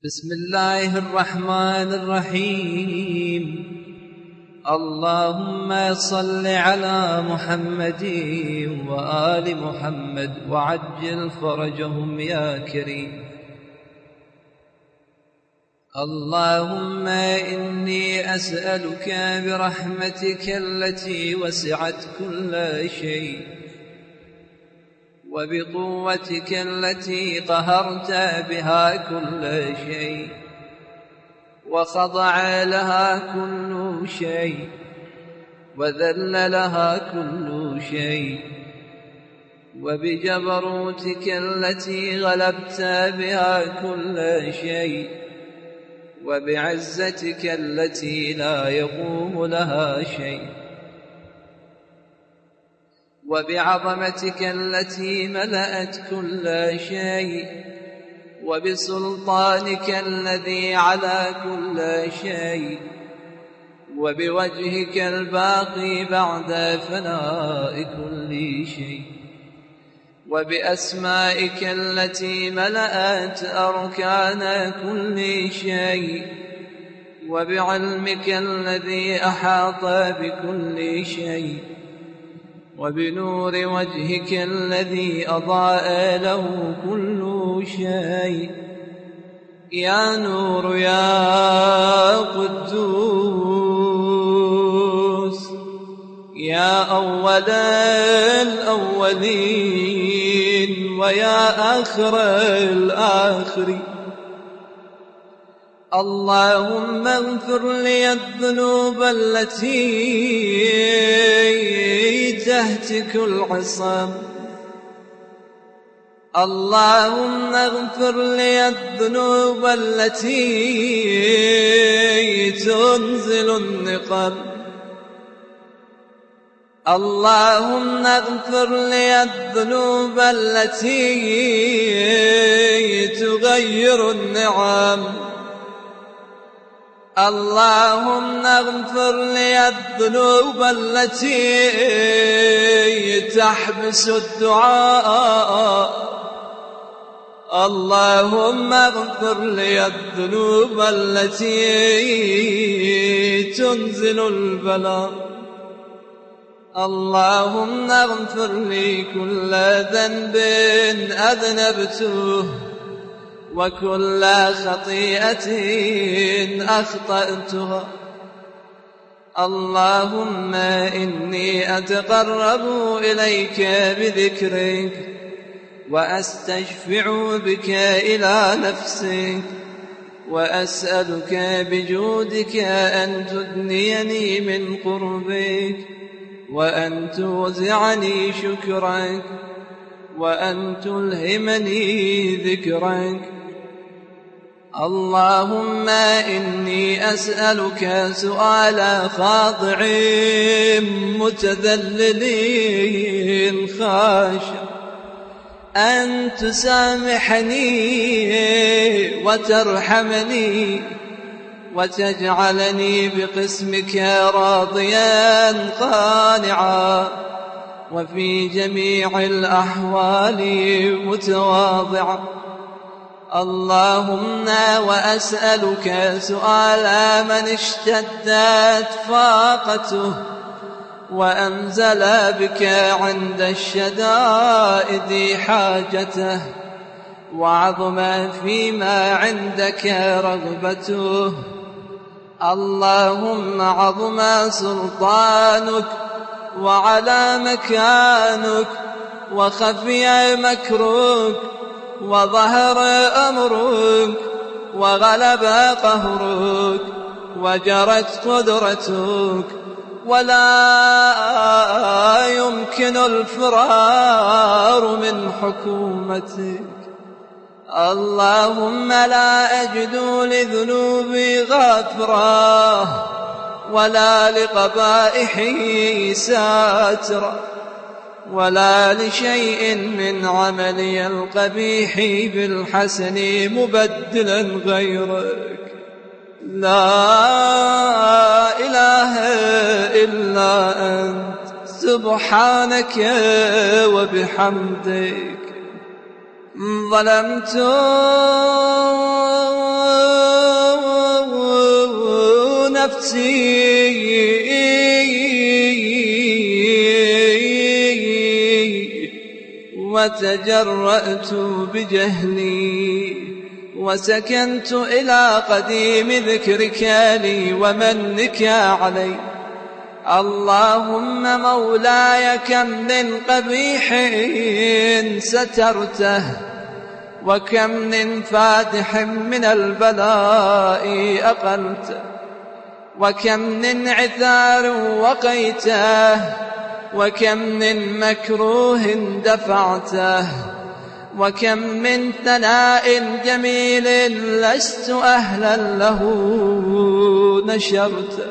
بسم الله الرحمن الرحيم. اللهم صل على محمد وآل محمد وعجل فرجهم يا كريم. اللهم إني أسألك برحمتك التي وسعت كل شيء وبقوتك التي قهرت بها كل شيء وخضع لها كل شيء وذل لها كل شيء وبجبروتك التي غلبت بها كل شيء وبعزتك التي لا يقوم لها شيء وبعظمتك التي ملأت كل شيء وبسلطانك الذي على كل شيء وبوجهك الباقي بعد فناء كل شيء وبأسمائك التي ملأت أركان كل شيء وبعلمك الذي أحاط بكل شيء وبنور وجهك الذي أضاء له كل شيء. يا نور يا قدوس يا أول الأولين ويا آخر الآخرين. اللهم اغفر لي الذنوب التي تهتك العصام. اللهم اغفر لي الذنوب التي تنزل النقم. اللهم اغفر لي الذنوب التي تغير النعم. اللهم اغفر لي الذنوب التي تحبس الدعاء. اللهم اغفر لي الذنوب التي تنزل البلاء. اللهم اغفر لي كل ذنب أذنبته وكل خطيئة أخطأتها. اللهم إني أتقرب إليك بذكرك وأستشفع بك إلى نفسك وأسألك بجودك أن تدنيني من قربك وأن توزعني شكرك وأن تلهمني ذكرك. اللهم إني أسألك سؤال خاضع متذلل خاشع أن تسامحني وترحمني وتجعلني بقسمك راضيا قانعا وفي جميع الأحوال متواضعا. اللهم وأسألك سؤال من اشتدت فاقته وأنزل بك عند الشدائد حاجته وعظم فيما عندك رغبته. اللهم عظم سلطانك وعلى مكانك وخفي مكرك وظهر أمرك وغلب قهرك وجرت قدرتك ولا يمكن الفرار من حكومتك. اللهم لا أجد لذنوبي غافرا ولا لقبائحي ساترا ولا لشيء من عملي القبيح بالحسن مبدلا غيرك. لا إله إلا أنت سبحانك وبحمدك. ظلمت نفسي وتجرأت بجهلي وسكنت إلى قديم ذكرك لي ومنك علي. اللهم مولاي كم من قبيح سترته وكم من فاتح من البلاء أقلته وكم من عثار وقيته وكم من مكروه دفعته وكم من ثناء جميل لست أهلا له نشرته.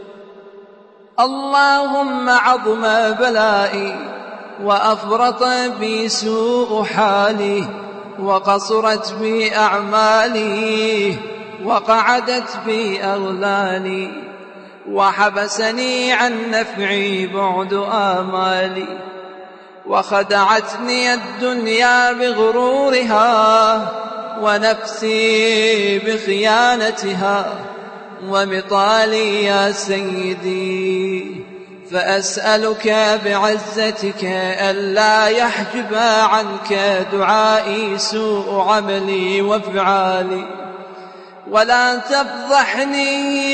اللهم عظم بلائي وأفرط بي سوء حالي وقصرت بي أعمالي وقعدت بي أغلالي وحبسني عن نفعي بعد آمالي وخدعتني الدنيا بغرورها ونفسي بخيانتها ومطالي يا سيدي. فأسألك بعزتك ألا يحجب عنك دعائي سوء عملي وفعالي ولا تفضحني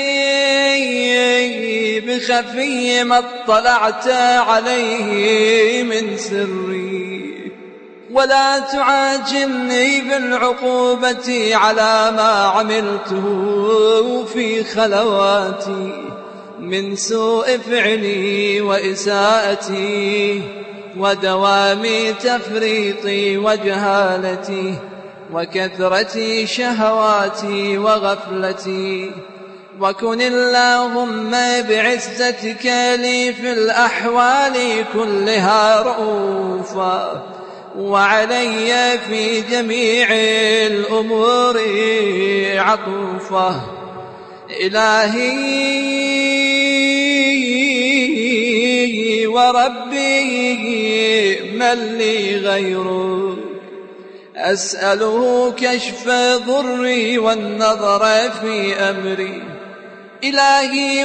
بخفي ما اطلعت عليه من سري ولا تعاجلني بالعقوبة على ما عملته في خلواتي من سوء فعلي وإساءتي ودوام تفريطي وجهالتي وكثرة شهواتي وغفلتي. وكن اللهم بعزتك لي في الأحوال كلها رؤوفا وعلي في جميع الأمور عطوفا. إلهي وربي من لي غيره أسأله كشف ضري والنظر في أمري. إلهي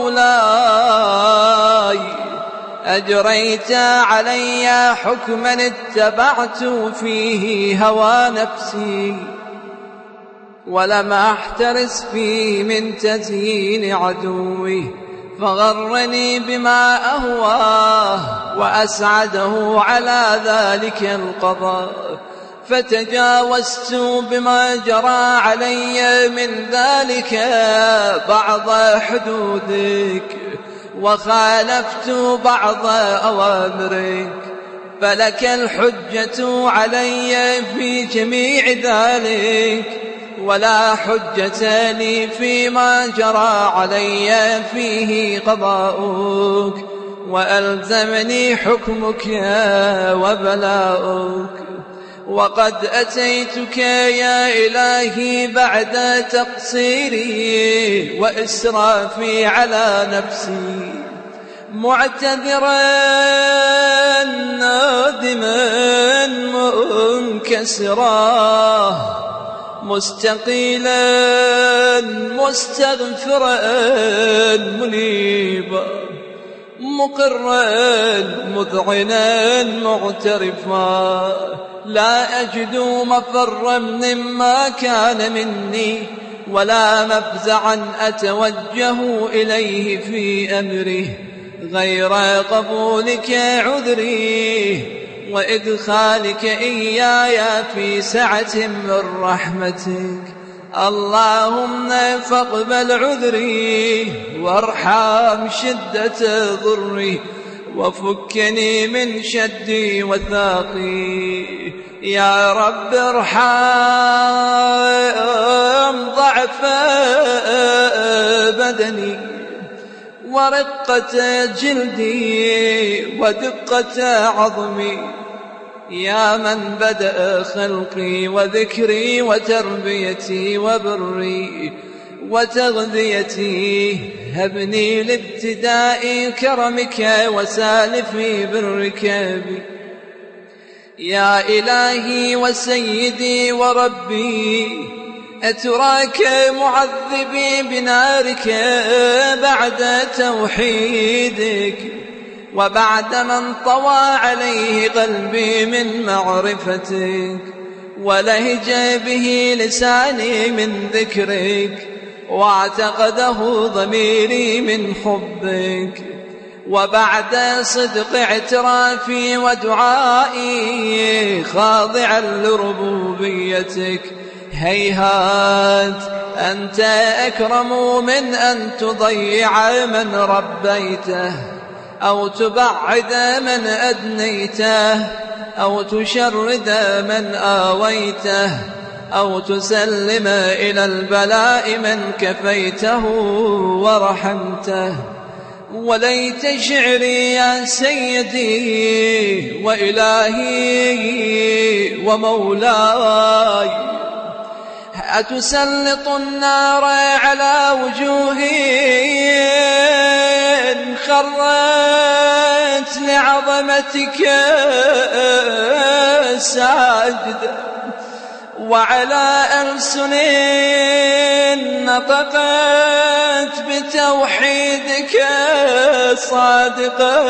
ومولاي أجريت علي حكما اتبعت فيه هوى نفسي ولم أحترس فيه من تزيين عدوي فغرني بما أهواه وأسعده على ذلك القضاء فتجاوزت بما جرى علي من ذلك بعض حدودك وخالفت بعض أوامرك فلك الحجة علي في جميع ذلك ولا حجة لي فيما جرى علي فيه قضاؤك وألزمني حكمك وبلاؤك. وقد أتيتك يا إلهي بعد تقصيري وإسرافي على نفسي معتذرا نادما منكسرا مستقيلا مستغفرا منيبا مقرا مذعنا معترفا لا أجد مفرا مما كان مني ولا مفزعا أتوجه إليه في أمره غير قبولك عذري وإدخالك إياي في سعة من رحمتك. اللهم فاقبل عذري وارحم شدة ضري وفكني من شدي وثاقي. يا رب ارحم ضعف بدني ورقة جلدي ودقة عظمي. يا من بدأ خلقي وذكري وتربيتي وبري وتغذيتي هبني لابتداء كرمك وسالفي برك بي. يا إلهي وسيدي وربي أتراك معذبي بنارك بعد توحيدك، وبعد من طوى عليه قلبي من معرفتك، ولهج به لساني من ذكرك، واعتقده ضميري من حبك، وبعد صدق اعترافي ودعائي خاضعا لربوبيتك، هيهات أنت أكرم من أن تضيع من ربيته، أو تبعد من أدنيته، أو تشرد من آويته، أو تسلم إلى البلاء من كفيته ورحمته. وليت شعري يا سيدي وإلهي ومولاي، أتسلط النار على وجوه خرت لعظمتك ساجدة، وعلى ألسن نطقت بتوحيدك صادقة،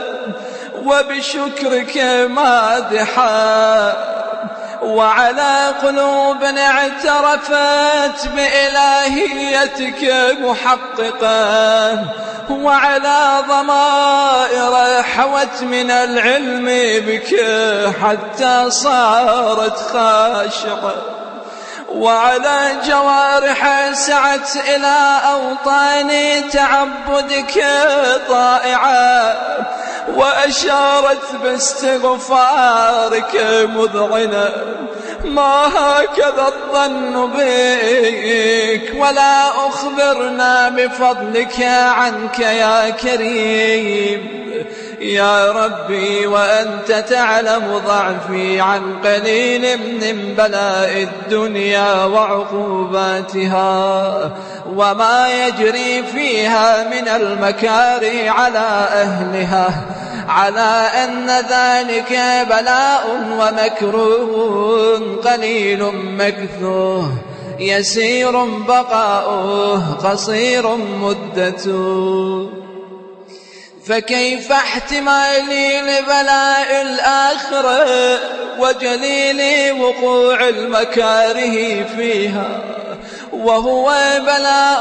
وبشكرك مادحة، وعلى قلوب اعترفت بإلهيتك محققة، وعلى ضمائر حوت من العلم بك حتى صارت خاشعة، وعلى جوارح سعت إلى أوطان تعبدك طائعة، وأشارت باستغفارك مذعنة. ما هكذا الظن بك، ولا أخبرنا بفضلك عنك يا كريم يا ربي، وأنت تعلم ضعفي عن قليل من بلاء الدنيا وعقوباتها، وما يجري فيها من المكاره على أهلها، على أن ذلك بلاء ومكروه قليل مكثوه، يسير بقاؤه قصير مدته. فكيف احتمالي لبلاء الآخرة وجليل وقوع المكاره فيها، وهو بلاء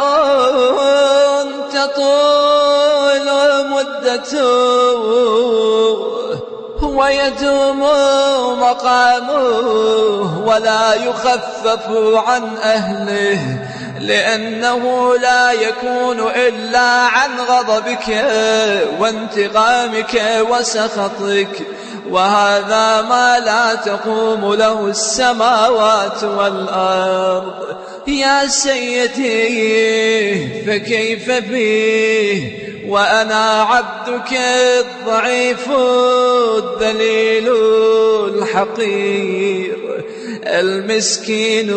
تطول مدته، ويدوم مقامه ولا يخفف عن أهله، لأنه لا يكون إلا عن غضبك وانتقامك وسخطك، وهذا ما لا تقوم له السماوات والأرض. يا سيدي فكيف به وأنا عبدك الضعيف الذليل الحقير المسكين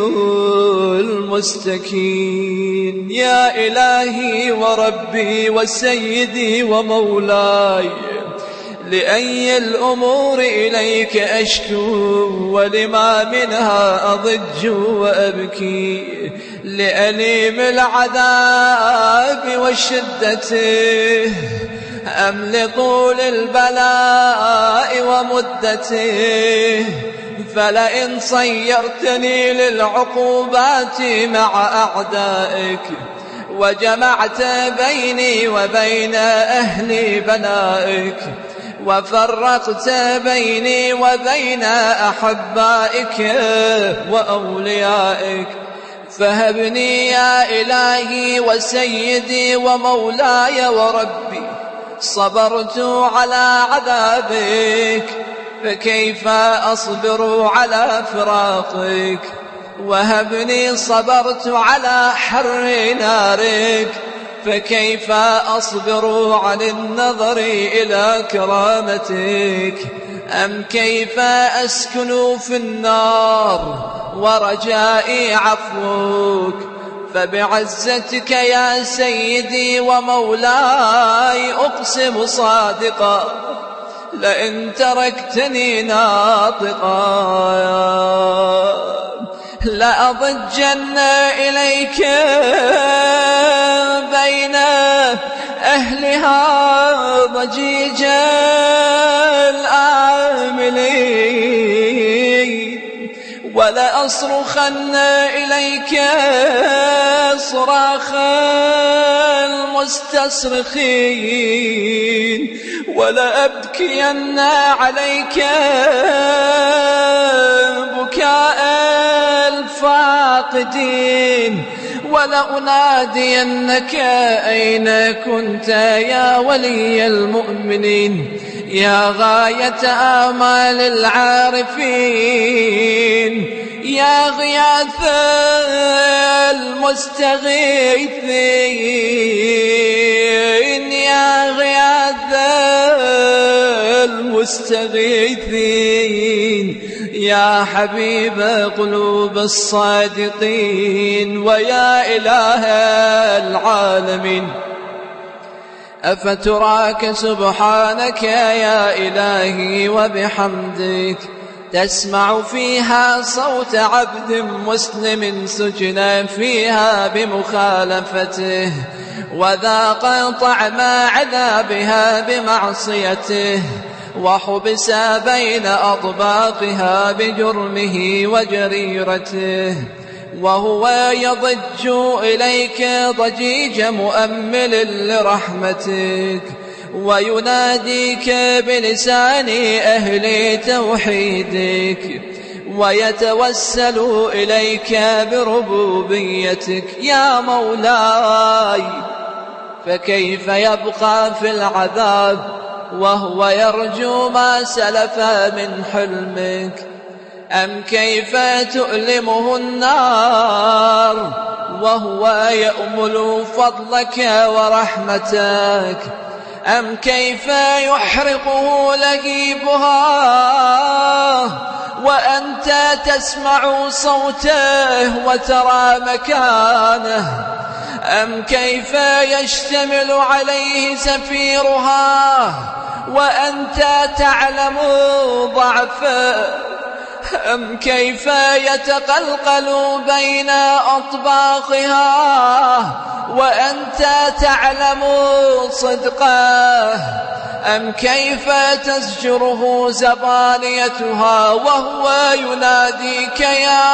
المستكين. يا إلهي وربي وسيدي ومولاي، لأي الأمور إليك أشكو، ولما منها أضج وأبكي، لأليم العذاب وشدته أم لطول البلاء ومدته؟ فلئن صيرتني للعقوبات مع أعدائك، وجمعت بيني وبين أهل بلائك، وفرقت بيني وبين أحبائك وأوليائك، فهبني يا إلهي وسيدي ومولاي وربي. صبرت على عذابك، فكيف أصبر على فراقك؟ وهبني صبرت على حر نارك، فكيف أصبر عن النظر إلى كرامتك؟ أم كيف أسكن في النار ورجائي عفوك؟ فبعزتك يا سيدي ومولاي أقسم صادقا، لئن تركتني ناطقا لأضجن إليك بين أهلها ضجيج الآملين، ولأصرخن إليك صراخ المستصرخين، ولأبكين عليك بكاء الفاقدين، ولأنادينك أين كنت يا ولي المؤمنين، يا غاية آمال العارفين، يا غياث المستغيثين، يا غياث المستغيثين، يا حبيب قلوب الصادقين، ويا إله العالمين. أفتراك سبحانك يا إلهي وبحمدك تسمع فيها صوت عبد مسلم سجن فيها بمخالفته، وذاق طعم عذابها بمعصيته، وحبس بين أطباقها بجرمه وجريرته، وهو يضج إليك ضجيج مؤمل لرحمتك، ويناديك بلسان أهل توحيدك، ويتوسل إليك بربوبيتك يا مولاي. فكيف يبقى في العذاب وهو يرجو ما سلف من حلمك؟ أم كيف تؤلمه النار وهو يأمل فضلك ورحمتك؟ أم كيف يحرقه لهيبها وأنت تسمع صوته وترى مكانه؟ أم كيف يشتمل عليه سفيرها وأنت تعلم ضعفه؟ أم كيف يتقلقل بين أطباقها وأنت تعلم صدقه؟ أم كيف تزجره زبانيتها وهو يناديك يا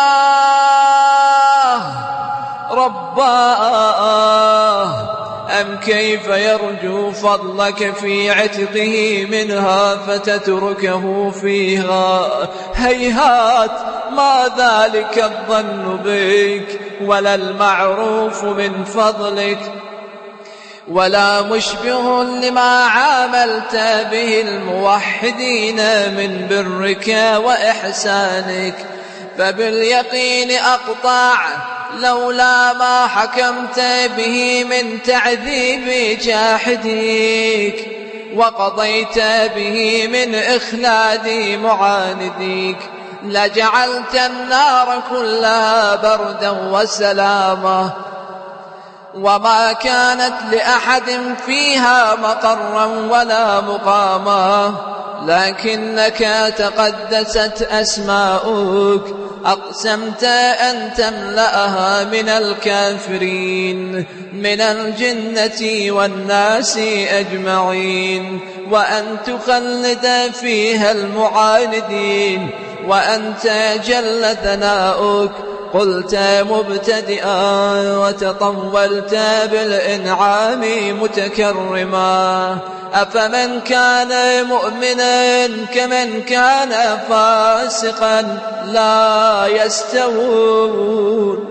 رباه؟ أم كيف يرجو فضلك في عتقه منها فتتركه فيها؟ هيهات، ما ذلك الظن بك ولا المعروف من فضلك، ولا مشبه لما عاملت به الموحدين من برك وإحسانك. فباليقين أقطع لولا ما حكمت به من تعذيب جاحديك، وقضيت به من إخلاد معانديك، لجعلت النار كلها بردا وسلاما، وما كانت لأحد فيها مقرا ولا مقاما، لكنك تقدست أسماؤك أقسمت أن تملأها من الكافرين من الجنة والناس أجمعين، وأن تخلد فيها المعاندين، وأنت جل ثناؤك قلت مبتدئا وتطولت بالإنعام متكرما. أفمن كان مؤمنا كمن كان فاسقا لا يستوون.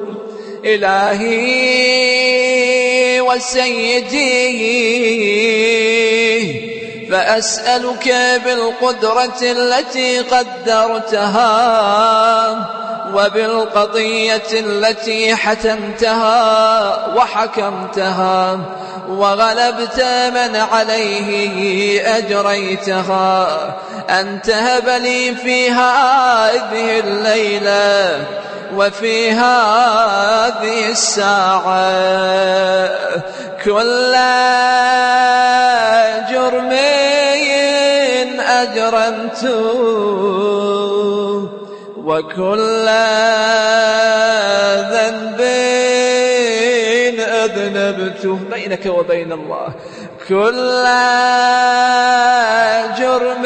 إلهي وسيدي فأسألك بالقدرة التي قدرتها وبالقضية التي حتمتها وحكمتها وغلبت من عليه أجريتها، أن تهب لي في هذه الليلة وفي هذه الساعة كل جرم أجرمته وكل ذنب أذنبته بينك وبين الله، كل جرم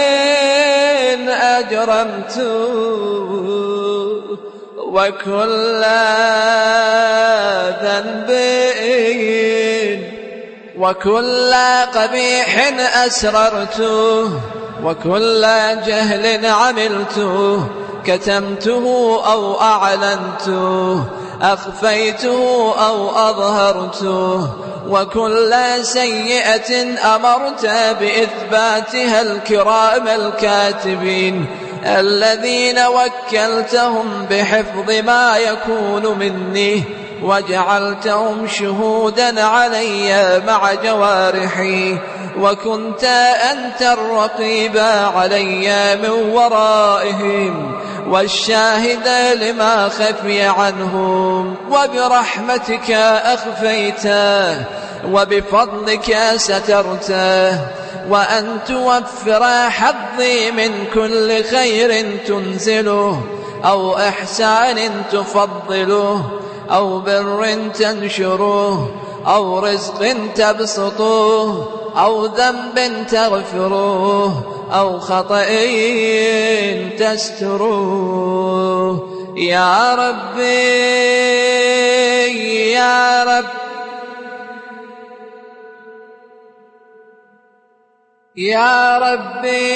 أجرمته، وكل ذنب وكل قبيح أسررته، وكل جهل عملته، كتمته أو أعلنته، أخفيته أو أظهرته، وكل سيئة أمرت بإثباتها الكرام الكاتبين الذين وكلتهم بحفظ ما يكون مني، وجعلتهم شهودا علي مع جوارحي، وكنت أنت الرقيب علي من ورائهم والشاهد لما خفي عنهم، وبرحمتك أخفيته وبفضلك سترته، وأن توفر حظي من كل خير تنزله، أو إحسان تفضله، أو بر تنشره، أو رزق تبسطه، أو ذنب تغفره، أو خطأ تستره. يا ربي يا رب يا ربي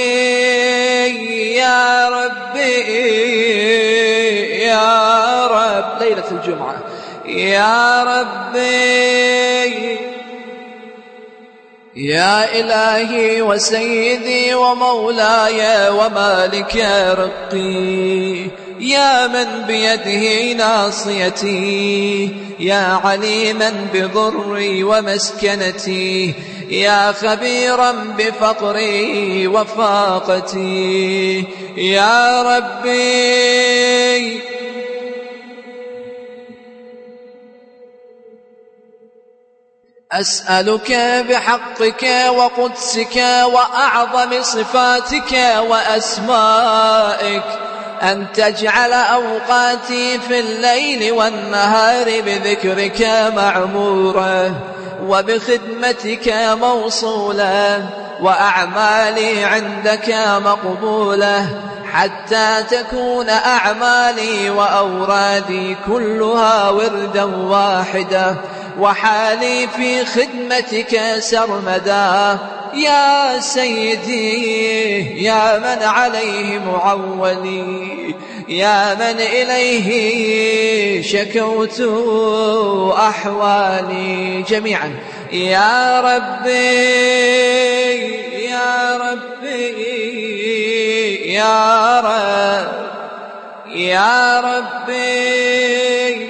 يا ربي يا رب ليلة الجمعة، يا ربي يا إلهي وسيدي ومولاي ومالك رقي، يا من بيده ناصيتي، يا عليما بضري ومسكنتي، يا خبيرا بفقري وفاقتي، يا ربي أسألك بحقك وقدسك وأعظم صفاتك وأسمائك أن تجعل أوقاتي في الليل والنهار بذكرك معمورة، وبخدمتك موصولة، وأعمالي عندك مقبولة، حتى تكون أعمالي وأورادي كلها وردا واحدا، وحالي في خدمتك سرمدا. يا سيدي يا من عليه معولي، يا من إليه شكوت أحوالي جميعا، يا ربي يا ربي يا رب يا ربي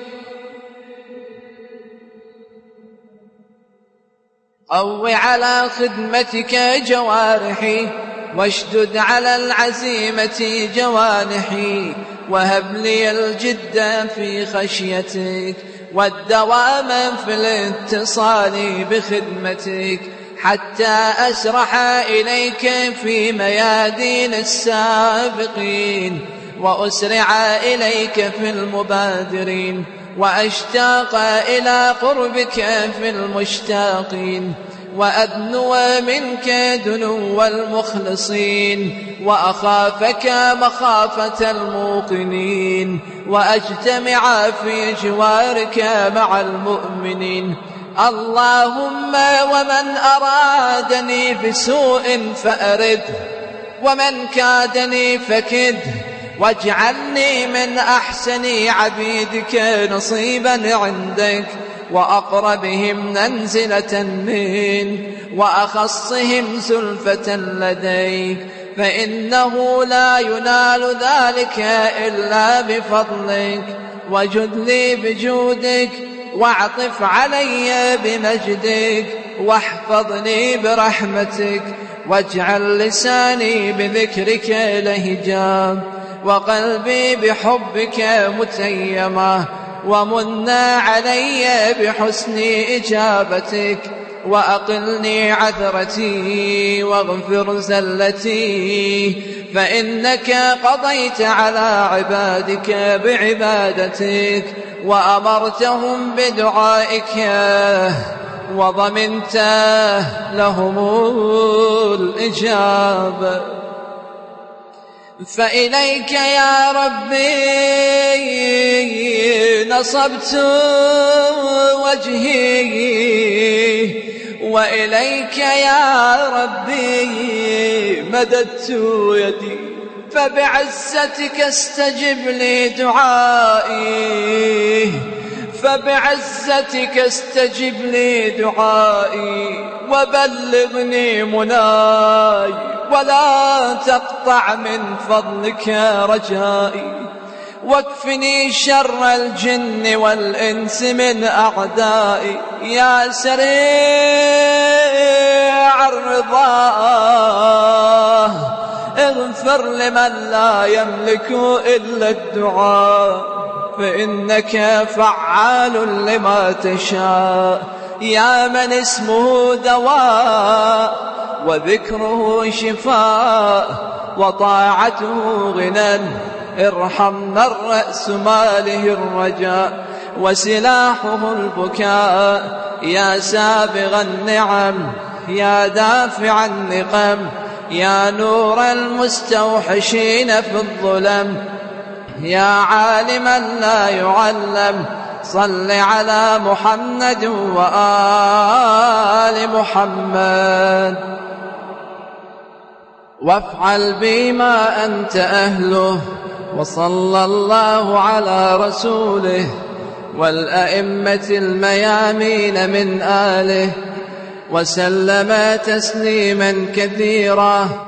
قو على خدمتك جوارحي، واشدد على العزيمة جوانحي، وهب لي الجد في خشيتك والدوام في الاتصال بخدمتك، حتى أسرح إليك في ميادين السابقين، وأسرع إليك في المبادرين، وأشتاق إلى قربك في المشتاقين، وأدنو منك دنو المخلصين، وأخافك مخافة الموقنين، وأجتمع في جوارك مع المؤمنين. اللهم ومن أرادني بسوء فأرده، ومن كادني فكده، واجعلني من أحسن عبيدك نصيبا عندك، وأقربهم منزلة منك، وأخصهم زلفة لديك، فإنه لا ينال ذلك إلا بفضلك. وجد لي بجودك، واعطف علي بمجدك، واحفظني برحمتك، واجعل لساني بذكرك لهجا، وقلبي بحبك متيما، ومنا علي بحسن إجابتك، وأقلني عثرتي، واغفر زلتي، فإنك قضيت على عبادك بعبادتك وأمرتهم بدعائك وضمنت لهم الإجابة. فإليك يا ربي نصبت وجهي، وإليك يا ربي مددت يدي، فبعزتك استجب لي دعائي، فبعزتك استجب لي دعائي، وبلغني مناي، ولا تقطع من فضلك رجائي، واكفني شر الجن والإنس من أعدائي، يا سريع الرضا اغفر لمن لا يملك إلا الدعاء، فإنك فعال لما تشاء، يا من اسمه دواء وذكره شفاء وطاعته غنى، ارحمنا الرأس ماله الرجاء وسلاحه البكاء، يا سابغ النعم، يا دافع النقم، يا نور المستوحشين في الظلم، يا عالما لا يعلم، صل على محمد وآل محمد، وافعل بما أنت أهله، وصلى الله على رسوله والأئمة الميامين من آله، وسلم تسليما كثيرا.